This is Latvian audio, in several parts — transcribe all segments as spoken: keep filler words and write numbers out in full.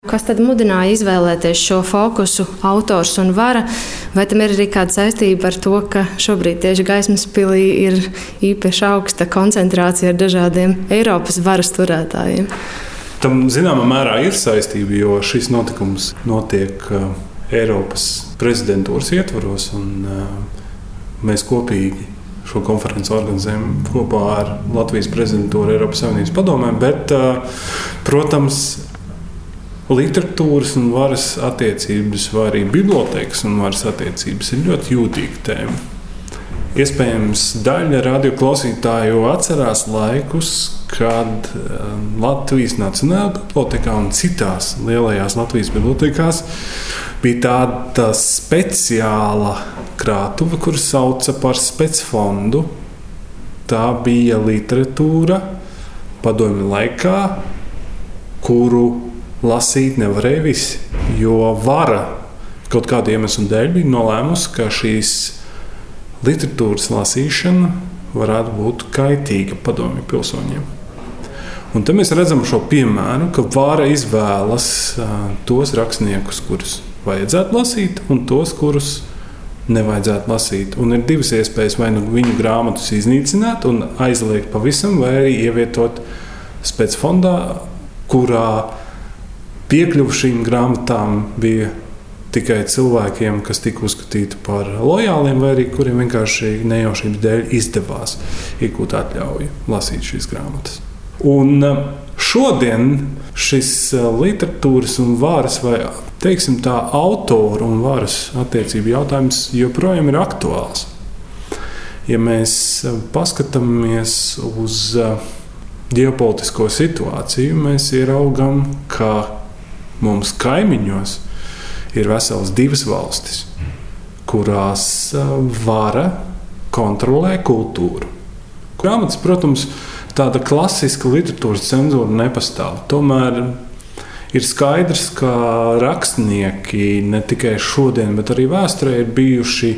Kas tad mudināja izvēlēties šo fokusu, autors un vara? Vai tam ir arī kāda saistība ar to, ka šobrīd tieši Gaismas pilī ir īpaši augsta koncentrācija ar dažādiem Eiropas varas turētājiem? Tam zināmā mērā ir saistība, jo šis notikums notiek Eiropas prezidentūras ietvaros, un mēs kopīgi šo konferenci organizējam kopā ar Latvijas prezidentūru Eiropas Savienības padomē, bet, protams, literatūras un varas attiecības, vai arī bibliotēkas un varas attiecības ir ļoti jūtīga tēma. Iespējams, daļa radioklausītāju atcerās laikus, kad Latvijas Nacionālajā bibliotekā un citās lielajās Latvijas bibliotekās bija tāda speciāla krātuve, kuru sauca par specfondu. Tā bija literatūra padomju laikā, kuru lasīt nevarēja visi, jo vara kaut kādu iemeslu dēļ bija nolēmusi, ka šīs literatūras lasīšana varētu būt kaitīga padomju pilsoņiem. Un te mēs redzam šo piemēru, ka vara izvēlas tos rakstniekus, kurus vajadzētu lasīt, un tos, kurus nevajadzētu lasīt. Un ir divas iespējas: vai nu viņu grāmatas iznīcināt un aizliegt pavisam, vai arī ievietot specfondā, kurā piekļuva šīm grāmatām bija tikai cilvēkiem, kas tika uzskatīti par lojāliem, vai arī kuriem vienkārši nejaušības dēļ izdevās iegūt atļauju lasīt šīs grāmatas. Un šodien šis literatūras un varas, vai teiksim tā, autoru un varas attiecību jautājums joprojām ir aktuāls. Ja mēs paskatāmies uz ģeopolitisko situāciju, mēs ieraugam, ka mums kaimiņos ir vesels divas valstis, kurās vara kontrolē kultūru. Grāmatas, protams, tāda klasiska literatūras cenzūra nepastāv. Tomēr ir skaidrs, ka rakstnieki ne tikai šodien, bet arī vēsturē ir bijuši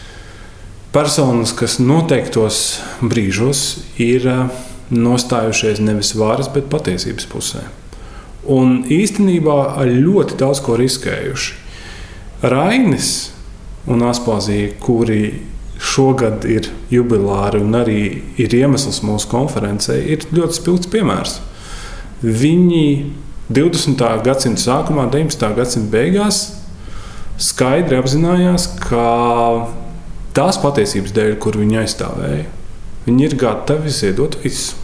personas, kas noteiktos brīžos ir nostājušies nevis varas, bet patiesības pusē. Un īstenībā ar ļoti daudz ko riskējuši. Rainis un Aspazija, kuri šogad ir jubilāri un arī ir iemesls mūsu konferencē, ir ļoti spilgts piemērs. Viņi divdesmitā gadsimta sākumā, deviņdesmitā gadsimta beigās skaidri apzinājās, ka tās patiesības dēļ, kur viņi aizstāvēja, viņi ir gatavi ziedot visu.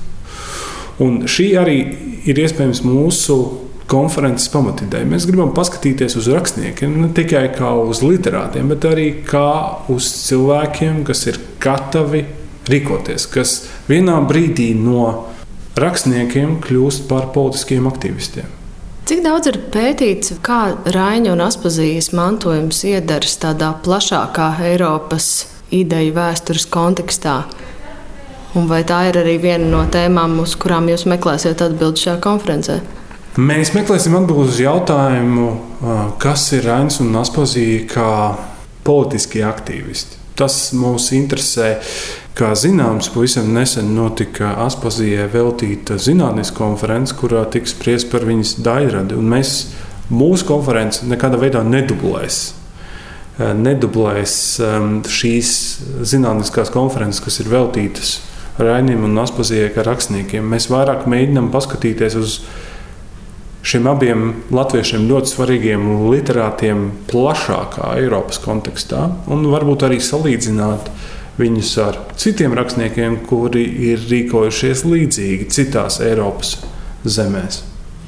Un šī arī ir iespējams mūsu konferences pamatideja. Mēs gribam paskatīties uz rakstniekiem ne tikai kā uz literātiem, bet arī kā uz cilvēkiem, kas ir gatavi rīkoties, kas vienā brīdī no rakstniekiem kļūst par politiskiem aktīvistiem. Cik daudz ir pētīts, kā Raņa un Aspazijas mantojums iedaras tādā plašākā Eiropas ideju vēstures kontekstā? Un vai tā ir arī viena no tēmām, uz kurām jūs meklēsiet atbildi šajā konferencē? Mēs meklēsim atbildi uz jautājumu, kas ir Raņs un Aspazija kā politiskie aktīvisti. Tas mūs interesē. Kā zināms, pavisam nesen notika Aspazijai veltīta zinātniska konference, kurā tiks spriest par viņas daļradi. Un mēs, mūsu konference nekādā veidā nedublēs. Nedublēs šīs zinātniskās konferences, kas ir veltītas Raņam un Aspazijai kā rakstniekiem. Mēs vairāk mēģinām paskatīties uz šiem abiem latviešiem ļoti svarīgiem literātiem plašākā Eiropas kontekstā un varbūt arī salīdzināt viņus ar citiem rakstniekiem, kuri ir rīkojušies līdzīgi citās Eiropas zemēs.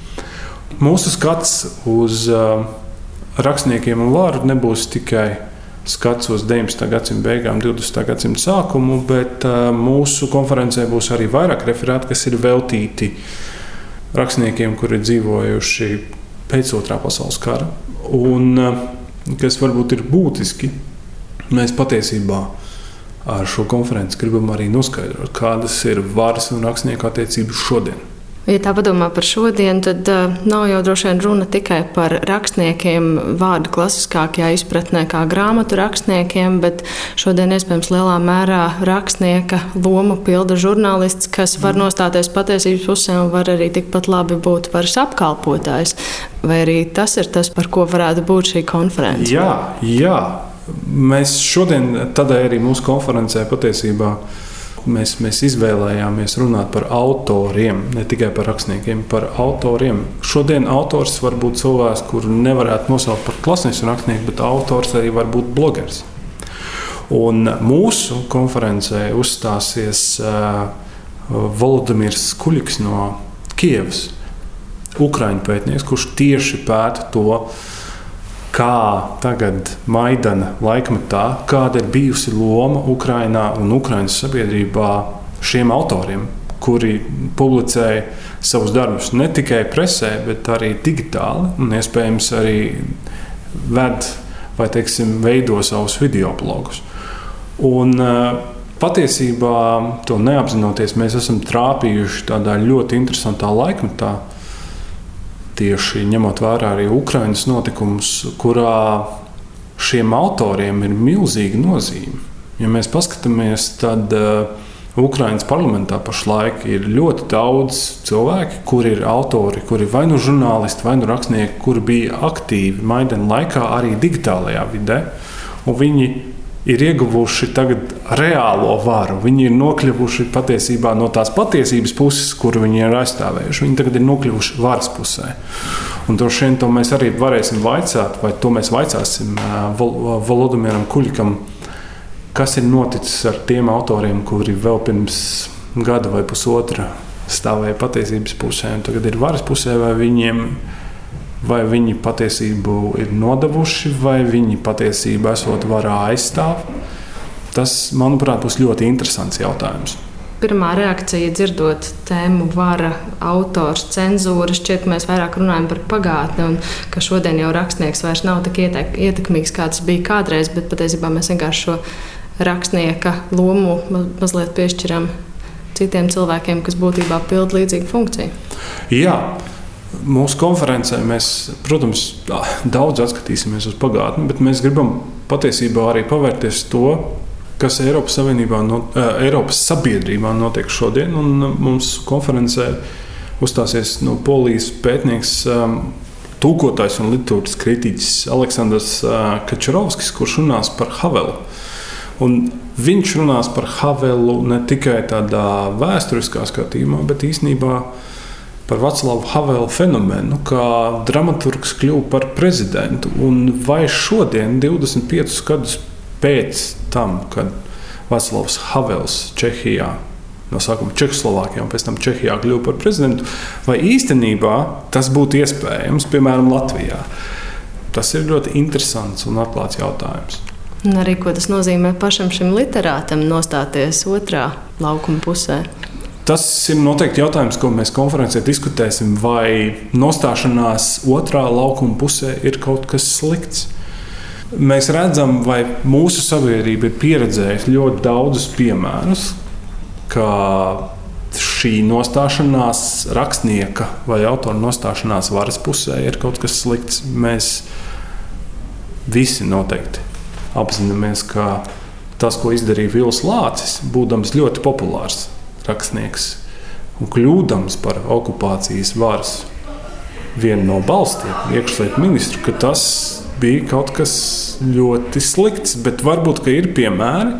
Mūsu skats uz rakstniekiem un varu nebūs tikai skats uz deviņdesmitā gadsimta beigām, divdesmitā gadsimta sākumu, bet mūsu konferencē būs arī vairāk referāti, kas ir veltīti rakstniekiem, kuri ir dzīvojuši pēc otrā pasaules kara. Un kas varbūt ir būtiski, mēs patiesībā ar šo konferenci gribam arī noskaidrot, kādas ir varas un rakstnieku attiecības šodien. Ja tā padomā par šodienu, tad uh, nav jau droši vien runa tikai par rakstniekiem, vārdu klasiskākajā izpratnē, kā grāmatu rakstniekiem, bet šodien iespējams lielā mērā rakstnieka lomu pilda žurnālists, kas var nostāties patiesības pusē un var arī tikpat labi būt varas apkalpotājs. Vai arī tas ir tas, par ko varētu būt šī konference? Jā, jā. Mēs šodien, tādēļ arī mūsu konferencē patiesībā Mēs, mēs izvēlējāmies runāt par autoriem, ne tikai par rakstniekiem, par autoriem. Šodien autors var būt cilvēks, kuru nevarētu nosaukt par klasisku rakstnieku, bet autors arī var būt blogers. Un mūsu konferencē uzstāsies uh, Volodimirs Kuļiks no Kievas, ukraiņu pētnieks, kurš tieši pēta to, kā tagad Maidana laikmetā, kāda ir bijusi loma Ukrainā un Ukrainas sabiedrībā šiem autoriem, kuri publicēja savus darbus ne tikai presē, bet arī digitāli un iespējams arī ved vai, teiksim, veido savus videoblogus. Un patiesībā, to neapzinoties, mēs esam trāpījuši tādā ļoti interesantā laikmetā, tieši ņemot vērā arī Ukrainas notikumus, kurā šiem autoriem ir milzīga nozīme. Ja mēs paskatāmies, tad uh, Ukrainas parlamentā pašlaik ir ļoti daudz cilvēki, kuri ir autori, kuri vai nu žurnālisti, vai nu rakstnieki, kuri bija aktīvi Maidana laikā arī digitālajā vidē. Un viņi ir ieguvuši tagad reālo varu. Viņi ir nokļuvuši patiesībā no tās patiesības puses, kuru viņi ir aizstāvējuši. Viņi tagad ir nokļuvuši varas pusē. Un to šeit to mēs arī varēsim vaicāt, vai to mēs vaicāsim Volodimiram Kuļikam, kas ir noticis ar tiem autoriem, kuri vēl pirms gada vai pusotra stāvēja patiesības pusē un tagad ir varas pusē, vai viņiem vai viņi patiesību ir nodevuši, vai viņi patiesību esot varā aizstāv. Tas, manuprāt, būs ļoti interesants jautājums. Pirmā reakcija, dzirdot tēmu vara, autors, cenzūra, šķiet, ka mēs vairāk runājam par pagātni un ka šodien jau rakstnieks vairs nav tik ietekmīgs, kā tas bija kādreiz, bet patiesībā mēs vienkārši šo rakstnieka lomu mazliet piešķiram citiem cilvēkiem, kas būtībā pilda līdzīgu funkciju. Jā. Mūsu konferencē mēs, protams, daudz atskatīsimies uz pagātni, bet mēs gribam patiesībā arī pavērties to, kas Eiropas Savienībā, no, Eiropas sabiedrībā notiek šodien. Un mums konferencē uzstāsies no Polijas pētnieks, tūkotājs un literatūras kritiķis Aleksandrs Kačarovskis, kurš runās par Havelu. Un viņš runās par Havelu ne tikai tādā vēsturiskā skatījumā, bet īstenībā par Vaclavu Havelu fenomenu, kā dramaturgs kļuva par prezidentu. Un vai šodien, divdesmit piecus gadus pēc tam, kad Vaclavs Havels Čehijā, no sākuma Čehoslovākijā un pēc tam Čehijā kļuva par prezidentu, vai īstenībā tas būtu iespējams, piemēram, Latvijā? Tas ir ļoti interesants un atklāts jautājums. Un arī, ko tas nozīmē pašam šim literātam nostāties otrā laukuma pusē? Tas ir noteikti jautājums, ko mēs konferencē diskutēsim, vai nostāšanās otrā laukuma pusē ir kaut kas slikts. Mēs redzam, vai mūsu sabiedrība ir pieredzējusi ļoti daudzus piemērus, ka šī nostāšanās rakstnieka vai autora nostāšanās varas pusē ir kaut kas slikts. Mēs visi noteikti apzināmies, ka tas, ko izdarīja Vils Lācis, būdams ļoti populārs rakstnieks un kļūdams par okupācijas varas vienu no balstiem, iekšlietu ministru, ka tas bija kaut kas ļoti slikts, bet varbūt, ka ir piemēri,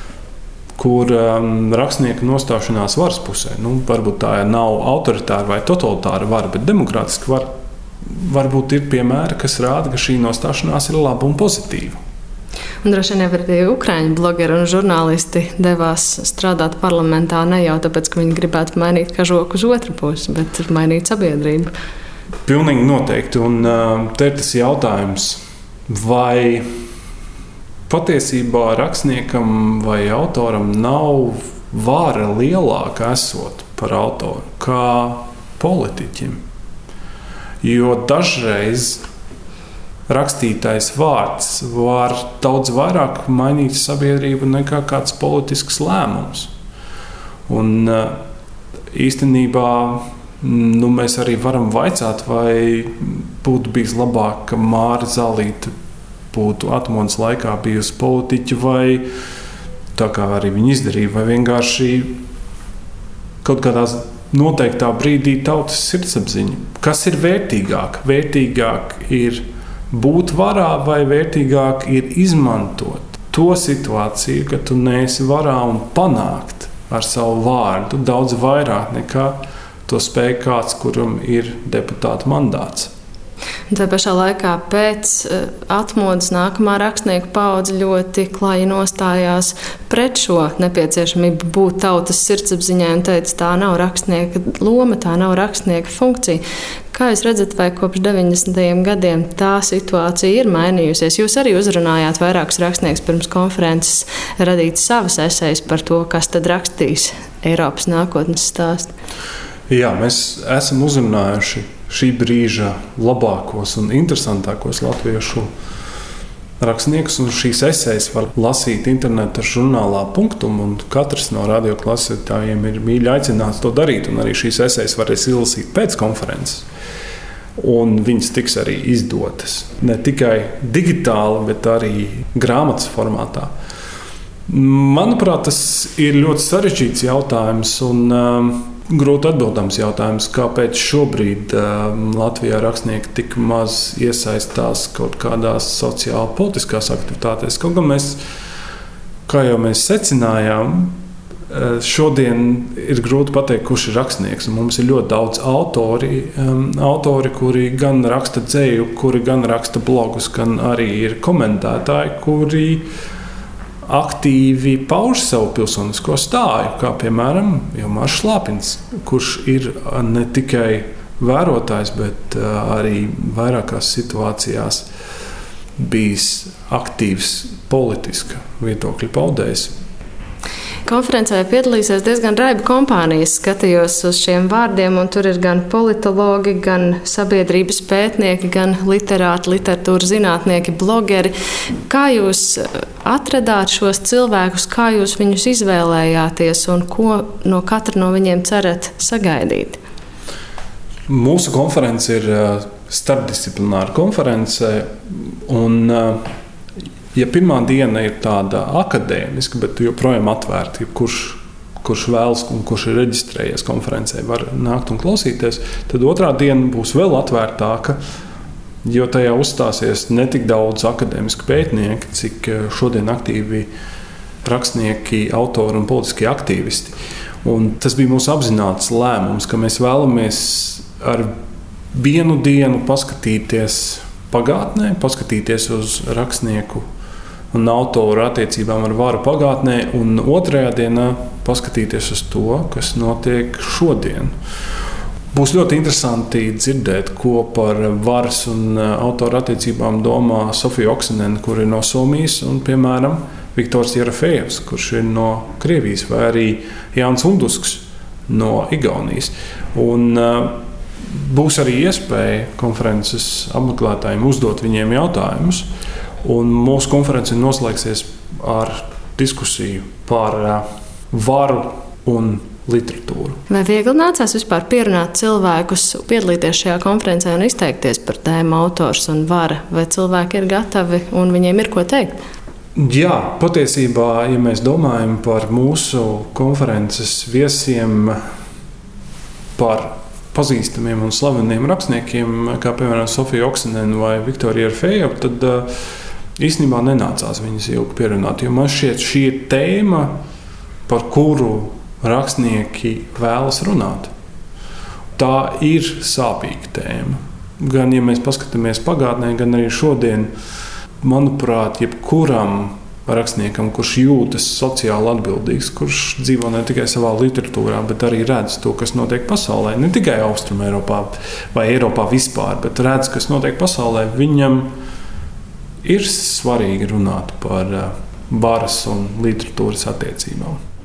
kur um, rakstnieka nostāšanās varas pusē, nu, varbūt tā nav autoritāra vai totalitāra vara, bet demokrātiska vara, varbūt ir piemēri, kas rāda, ka šī nostāšanās ir laba un pozitīva. Un droši vien arī ukraiņu blogeri un žurnālisti devās strādāt parlamentā ne jau tāpēc, ka viņi gribētu mainīt kažoku uz otru pusi, bet mainīt sabiedrību. Pilnīgi noteikti. Un te ir tas jautājums, vai patiesībā rakstniekam vai autoram nav vara lielāka esot par autoru kā politiķim. Jo dažreiz rakstītais vārds var daudz vairāk mainīt sabiedrību nekā kāds politisks lēmums. Un īstenībā Nu, mēs arī varam vaicāt, vai būtu bijis labāk, ka Māra Zālīte būtu atmodas laikā bijusi politiķa, vai tā kā arī viņa izdarīja, vai vienkārši kaut kādā noteiktā brīdī tautas sirdsapziņa. Kas ir vērtīgāk? Vērtīgāk ir būt varā, vai vērtīgāk ir izmantot to situāciju, ka tu neesi varā un panākt ar savu vārdu daudz vairāk nekā to spēj kāds, kuram ir deputāta mandāts. Tā pašā laikā pēc atmodas nākamā rakstnieku paudze ļoti klaji nostājās pret šo nepieciešamību būt tautas sirdsapziņai un teica, tā nav rakstnieka loma, tā nav rakstnieka funkcija. Kā jūs redzat, vai kopš deviņdesmitajiem gadiem tā situācija ir mainījusies? Jūs arī uzrunājāt vairākus rakstniekus pirms konferences radīt savas esejas par to, kas tad rakstīs Eiropas nākotnes stāstu. Jā, mēs esam uzrunājuši šī brīža labākos un interesantākos latviešu rakstniekus, un šīs esejas var lasīt interneta žurnālā Punktum, un katrs no radioklausītājiem ir mīļi aicināts to darīt, un arī šīs esejas varēs izlasīt pēc konferences. Un viņas tiks arī izdotas ne tikai digitāli, bet arī grāmatas formātā. Manuprāt, tas ir ļoti sarežģīts jautājums un um, grūti atbildams jautājums, kāpēc šobrīd uh, Latvijā rakstnieki tik maz iesaistās kaut kādās sociāli politiskās aktivitātēs. Kaut gan mēs, kā jau mēs secinājām, uh, šodien ir grūti pateikt, kurš ir rakstnieks. Un mums ir ļoti daudz autori, um, autori, kuri gan raksta dzeju, kuri gan raksta blogus, gan arī ir komentētāji, kuri aktīvi pauž savu pilsonisko stāju, kā piemēram Ilmārs Šlāpins, kurš ir ne tikai vērotājs, bet arī vairākās situācijās bijis aktīvs politiska viedokļa paudējs. Konferencē piedalīsies diezgan raiba kompānijas. Skatījos uz šiem vārdiem, un tur ir gan politologi, gan sabiedrības pētnieki, gan literāti, literatūras zinātnieki, blogeri. Kā jūs atradāt šos cilvēkus, kā jūs viņus izvēlējāties un ko no katra no viņiem cerat sagaidīt? Mūsu konference ir starpdisciplināra konference, un ja pirmā diena ir tāda akadēmiska, bet joprojām atvērta, kurš, kurš vēlas un kurš ir reģistrējies konferencē, var nākt un klausīties, tad otrā diena būs vēl atvērtāka, jo tajā uzstāsies ne tik daudz akadēmisku pētnieki, cik šodien aktīvi rakstnieki, autori un politiskie aktīvisti. Un tas bija mūsu apzināts lēmums, ka mēs vēlamies ar vienu dienu paskatīties pagātnē, paskatīties uz rakstnieku un autoru attiecībām ar varu pagātnē, un otrajā dienā paskatīties uz to, kas notiek šodien. Būs ļoti interesanti dzirdēt, ko par varas un autoru attiecībām domā Sofija Oksanena, kur ir no Somijas, un, piemēram, Viktors Jerofejevs, kurš ir no Krievijas, vai arī Jānis Undusks no Igaunijas. Un, Būs arī iespēja konferences apmeklētājiem uzdot viņiem jautājumus. Un mūsu konference noslēgsies ar diskusiju par varu un literatūru. Vai viegli nācās vispār pierunāt cilvēkus piedalīties šajā konferencē un izteikties par tēmu autors un vara? Vai cilvēki ir gatavi un viņiem ir ko teikt? Jā, patiesībā, ja mēs domājam par mūsu konferences viesiem, par pazīstamiem un slaveniem rakstniekiem, kā piemēram Sofija Oksanena vai Viktorija Jerofejeva, tad īstenībā nenācās viņas ilgi pierunāt. Jo man šķiet, šī ir tēma, par kuru rakstnieki vēlas runāt. Tā ir sāpīga tēma. Gan, ja mēs paskatāmies pagātnē, gan arī šodien, manuprāt, jebkuram rakstniekam, kurš jūtas sociāli atbildīgs, kurš dzīvo ne tikai savā literatūrā, bet arī redz to, kas notiek pasaulē. Ne tikai Austrumēropā vai Eiropā vispār, bet redz, kas notiek pasaulē. Viņam ir svarīgi runāt par varas un literatūras attiecībām.